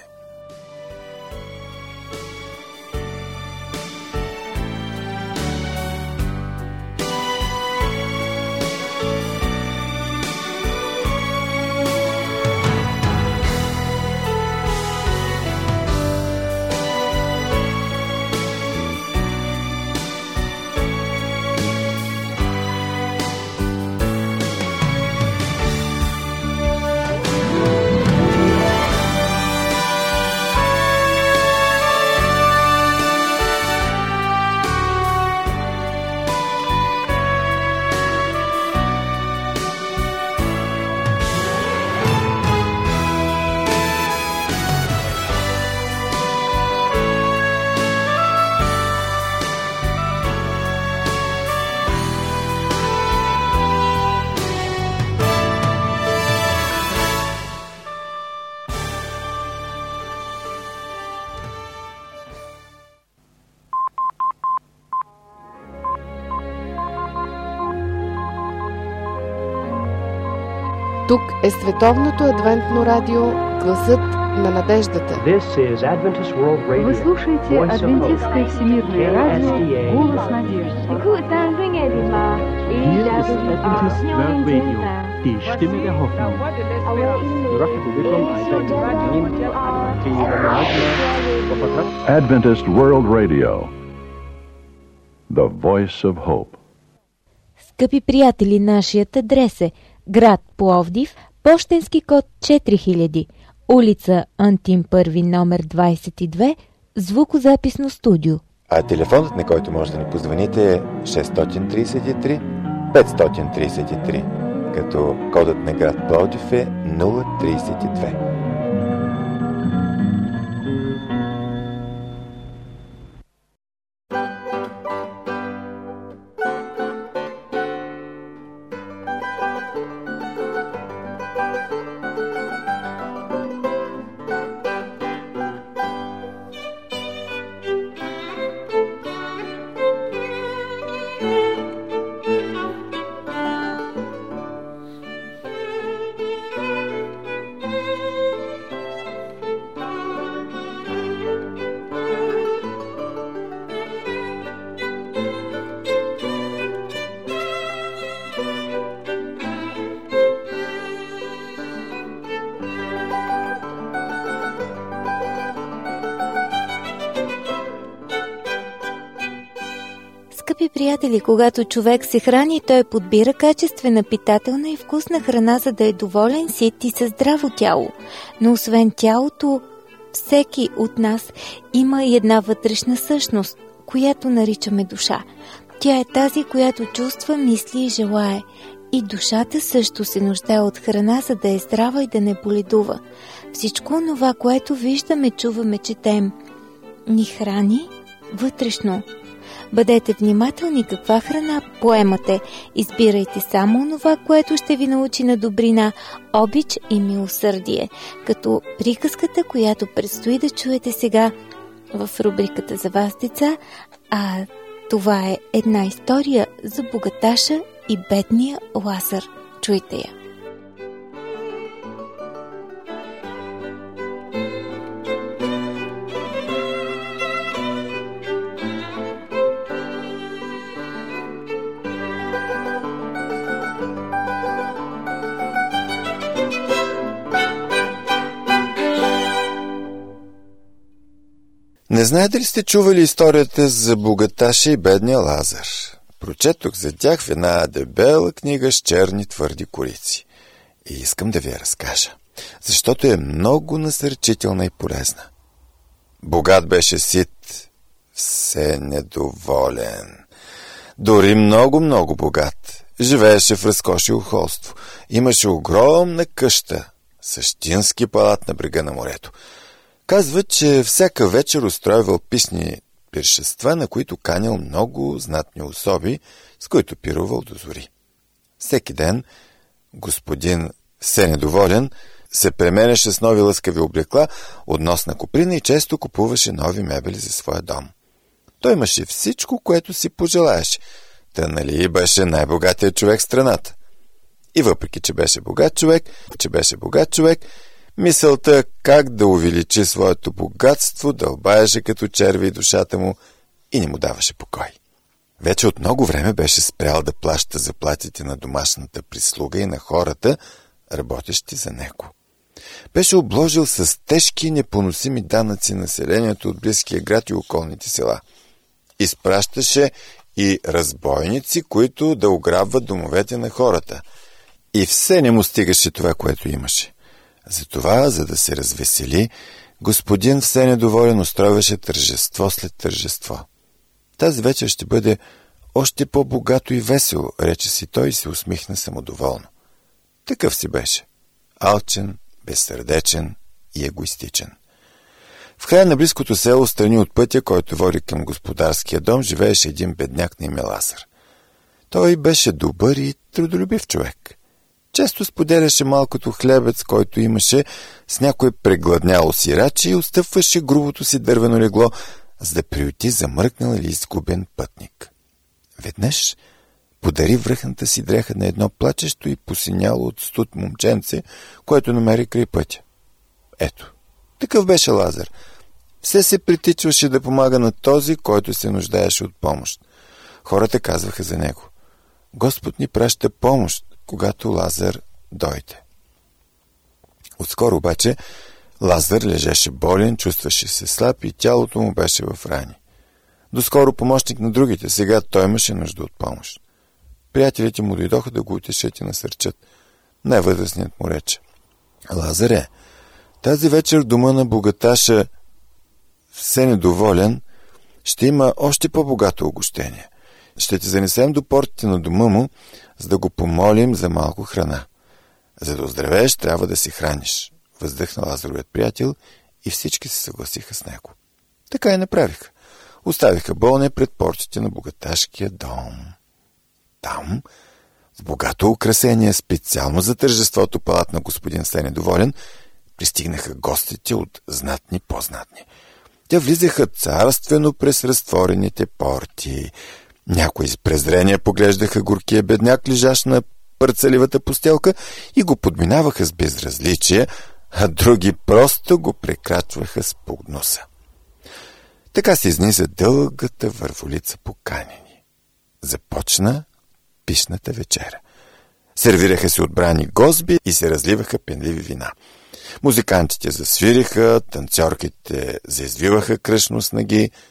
Тук е Световното адвентно радио Гласът на надеждата. Вы слушаете Адвентистское всемирное радио Голос надежды. Die Stimme der Hoffnung. Adventist World Radio. The Voice of Hope. Скъпи приятели, нашият адрес е град Пловдив, пощенски код четири хиляди, улица Антим първи, номер двадесет и две, звукозаписно студио. А телефонът, на който може да ни позвоните, е шест три три пет три три, като кодът на град Пловдив е нула тридесет и две. Скъпи приятели, когато човек се храни, той подбира качествена, питателна и вкусна храна, за да е доволен, сит и със здраво тяло. Но освен тялото, всеки от нас има и една вътрешна същност, която наричаме душа. Тя е тази, която чувства, мисли и желае. И душата също се нуждае от храна, за да е здрава и да не боледува. Всичко онова, което виждаме, чуваме, четем, ни храни вътрешно. Бъдете внимателни каква храна поемате. Избирайте само онова, което ще ви научи на добрина, обич и милосърдие, като приказката, която предстои да чуете сега в рубриката за вас, деца, а това е една история за богаташа и бедния Лазар. Чуйте я. Не знаете ли сте чували историята за богаташа и бедния Лазар? Прочетох за тях в една дебела книга с черни твърди корици. И искам да ви я разкажа, защото е много насърчителна и полезна. Богат беше сит, все недоволен. Дори много-много богат. Живееше в разкош и ухолство. Имаше огромна къща, същински палат на брега на морето. Казва, че всяка вечер устройвал писни пиршества, на които канял много знатни особи, с които пирувал до зори. Всеки ден господин все недоволен се пременяше с нови лъскави облекла от носна коприна и често купуваше нови мебели за своя дом. Той имаше всичко, което си пожелаеше. Та нали беше най-богатият човек в страната. И въпреки, че беше богат човек, че беше богат човек, мисълта как да увеличи своето богатство дълбаеше като черви душата му и не му даваше покой. Вече от много време беше спрял да плаща заплатите на домашната прислуга и на хората, работещи за него. Беше обложил с тежки и непоносими данъци населението от близкия град и околните села. Изпращаше и разбойници, които да ограбват домовете на хората. И все не му стигаше това, което имаше. Затова, за да се развесели, господин все недоволен устройваше тържество след тържество. Тази вечер ще бъде още по-богато и весело, рече си той и се усмихна самодоволно. Такъв си беше. Алчен, безсърдечен и егоистичен. В края на близкото село, страни от пътя, който води към господарския дом, живееше един бедняк на име Лазар. Той беше добър и трудолюбив човек. Често споделяше малкото хлебец, който имаше, с някой прегладняло сираче и отстъпваше грубото си дървено легло, за да приюти замръкнал или изгубен пътник. Веднъж подари връхната си дреха на едно плачещо и посиняло от студ момченце, което намери край пътя. Ето, такъв беше Лазар. Все се притичваше да помага на този, който се нуждаеше от помощ. Хората казваха за него: Господ ни праща помощ, когато Лазар дойде. Отскоро обаче Лазар лежеше болен, чувстваше се слаб и тялото му беше в рани. Доскоро помощник на другите, сега той имаше нужда от помощ. Приятелите му дойдоха да го утешат и насърчат. Най-възрастният му рече: Лазаре, тази вечер дома на богаташа все недоволен ще има още по-богато угощение. Ще те занесем до портите на дома му, за да го помолим за малко храна. За да оздравееш, трябва да се храниш. Въздъхна Лазаровият приятел и всички се съгласиха с него. Така и направиха. Оставиха болния пред портите на богаташкия дом. Там, с богато украсение, специално за тържеството палат на господин все недоволен, пристигнаха гостите от знатни по-знатни. Те влизаха царствено през разтворените порти. Някои с презрение поглеждаха горкия бедняк, лежащ на парцеливата постелка, и го подминаваха с безразличие, а други просто го прекрачваха с подноса. Така се изниза дългата върволица поканени. Започна пишната вечера. Сервираха се отбрани гозби и се разливаха пенливи вина. Музикантите засвириха, танцорките заизвиваха кръшно с ноги.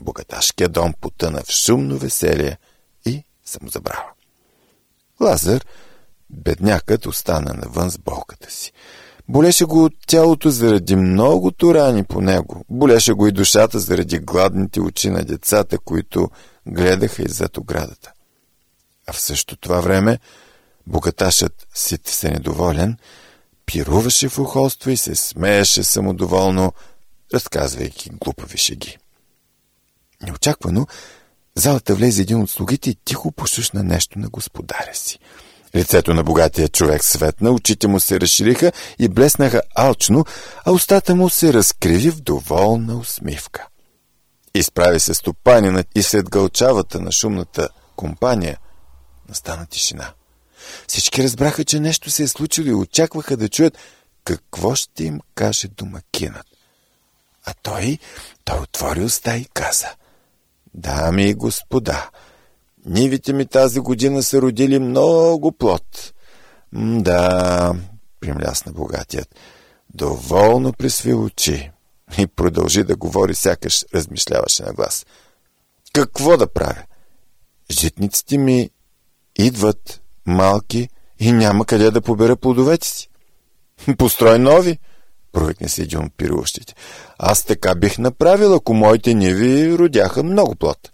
богаташкият дом потъна в шумно веселие и самозабрава. Лазар, беднякът, остана навън с болката си. Болеше го от тялото заради многото рани по него. Болеше го и душата заради гладните очи на децата, които гледаха иззад оградата. А в същото това време богаташът, сит всенедоволен, пируваше в ухолство и се смееше самодоволно, разказвайки глупави шеги. Неочаквано в залата влезе един от слугите и тихо пошушна нещо на господаря си. Лицето на богатия човек светна, очите му се разшириха и блеснаха алчно, а устата му се разкриви в доволна усмивка. Изправи се стопанинът и след гълчавата на шумната компания настана тишина. Всички разбраха, че нещо се е случило и очакваха да чуят какво ще им каже домакинът. А той, той отвори уста и каза: дами и господа, нивите ми тази година са родили много плод. М, да, примлясна богатият. Доволно присви очи и продължи да говори, сякаш размишляваше на глас. Какво да правя? Житниците ми идват малки и няма къде да побера плодовете си. Построй нови, провикне се един от пируващите. Аз така бих направил, ако моите ниви родяха много плод.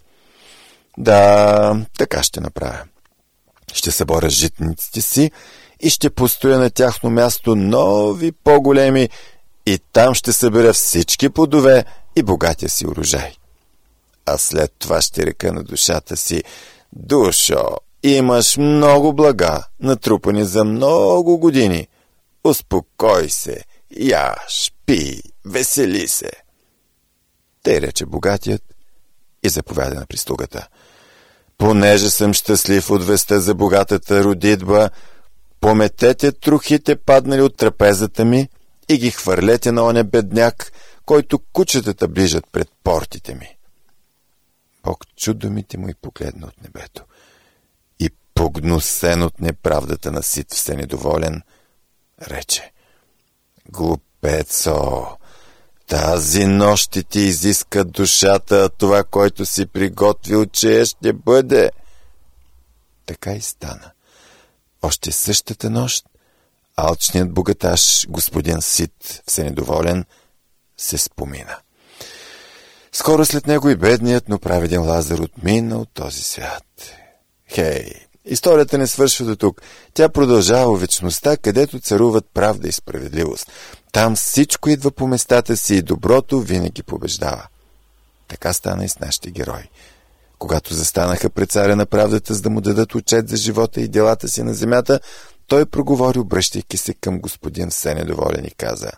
Да, така ще направя. Ще съборя житниците си и ще постоя на тяхно място нови, по-големи, и там ще събера всички плодове и богатия си урожай. А след това ще река на душата си: душо, имаш много блага, натрупани за много години. Успокой се, яш, пи, весели се. Тъй рече богатият и заповяда на прислугата: понеже съм щастлив от веста за богатата родитба, пометете трохите, паднали от трапезата ми, и ги хвърлете на оня бедняк, който кучетата ближат пред портите ми. Бог чу думите му и погледна от небето. И погнусен от неправдата на сит всенедоволен, рече: глупецо, тази нощ ще ти изиска душата, а това, което си приготвил, че ще бъде. Така и стана. Още същата нощ алчният богаташ, господин Сит всенедоволен, се спомина. Скоро след него и бедният, но праведен Лазар отмина от този свят. Хей, историята не свършва до тук. Тя продължава в вечността, където царуват правда и справедливост. Там всичко идва по местата си и доброто винаги побеждава. Така стана и с нашите герои. Когато застанаха пред царя на правдата, за да му дадат отчет за живота и делата си на земята, той проговори, обръщайки се към господин всенедоволен, и каза: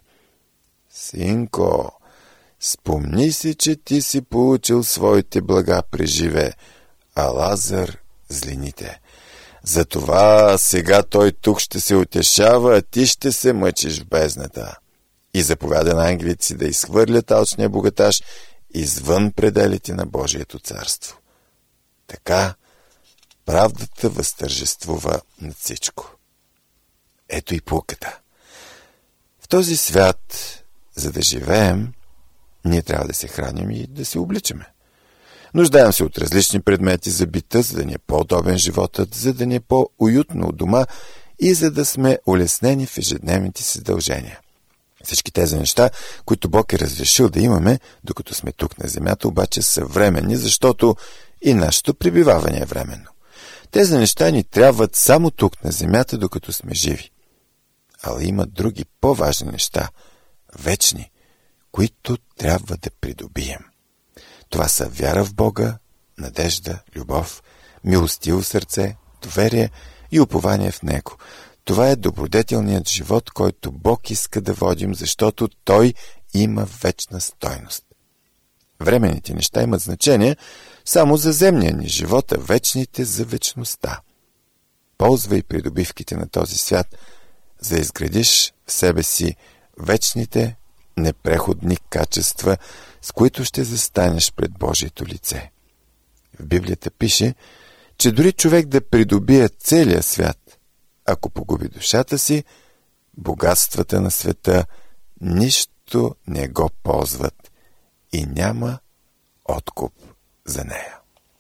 синко, спомни си, че ти си получил своите блага преживе, а Лазар злините. Затова сега той тук ще се утешава, а ти ще се мъчиш в бездната. И заповяда на ангелите си да изхвърлят алчния богаташ извън пределите на Божието царство. Така правдата възтържествува над всичко. Ето и поуката. В този свят, за да живеем, ние трябва да се храним и да се обличаме. Нуждаем се от различни предмети за бита, за да ни е по-удобен животът, за да ни е по-уютно у дома и за да сме улеснени в ежедневните си задължения. Всички тези неща, които Бог е разрешил да имаме, докато сме тук на земята, обаче са временни, защото и нашето пребиваване е временно. Тези неща ни трябват само тук на земята, докато сме живи. Але има други по-важни неща, вечни, които трябва да придобием. Това са вяра в Бога, надежда, любов, милостиво сърце, доверие и упование в Него. Това е добродетелният живот, който Бог иска да водим, защото Той има вечна стойност. Временните неща имат значение само за земния ни живот, а вечните за вечността. Ползвай придобивките на този свят, за да изградиш в себе си вечните, непреходни качества, с които ще застанеш пред Божието лице. В Библията пише, че дори човек да придобие целия свят, ако погуби душата си, богатствата на света нищо не го ползват и няма откуп за нея.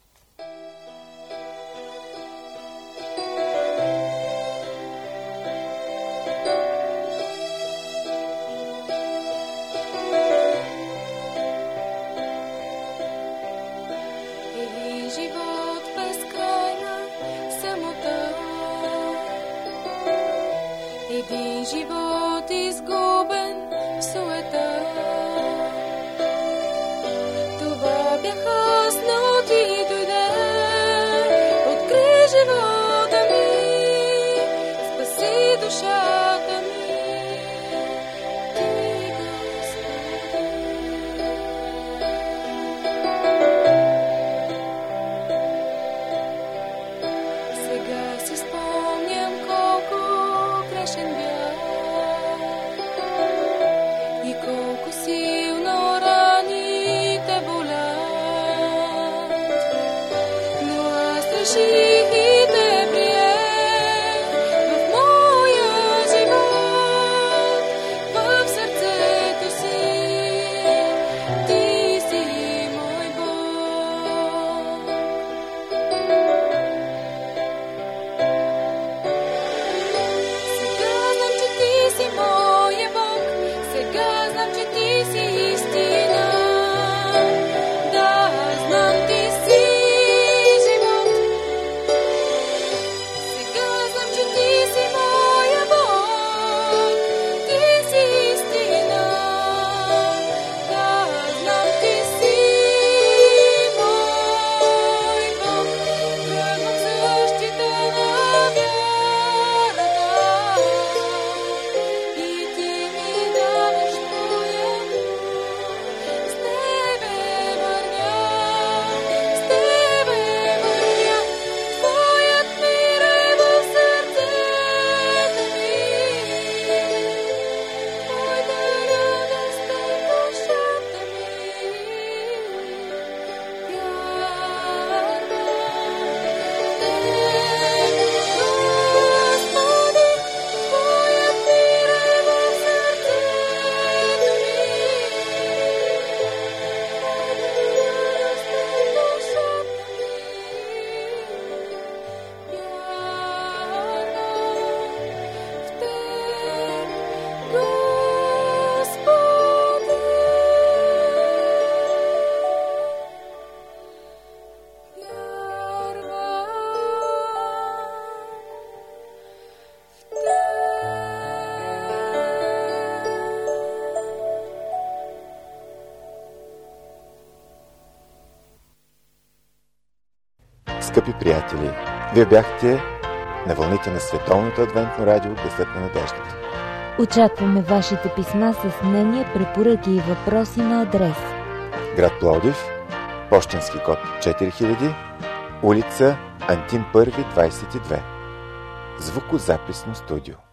Един живот изгубен в суета. Това бях аз, но ти дойде, откри живота ми, спаси душата ми. Ти, Господи. Сега си спомням колко грешен бях и колко силно раните болят, но аз реших и те приех в моя живот, в сърцето си. Ти си мой Бог. Сега знам, че ти си моя Бог. Сега знам, че ти си истина. Да, знам, ти си живот. Сега знам, че ти си моя Бог. Ти си истина. Да, знам, ти си мой Бог. Тръгвам същите на вярата и ти ми даваш твоя дух. С тебе вървя, с тебе вървя. Твоят мир е в сърцето ми. Моята радост е в душата ми. Вярвам в Теб, Господи. Твоят мир е в сърцето ми. Скъпи приятели, вие бяхте на вълните на Световното адвентно радио Гласът на надеждата. Очакваме вашите писма с мнения, препоръки и въпроси на адрес: Град Пловдив, пощенски код четири хиляди, улица Антим първи, двайсет и две. Звукозаписно студио.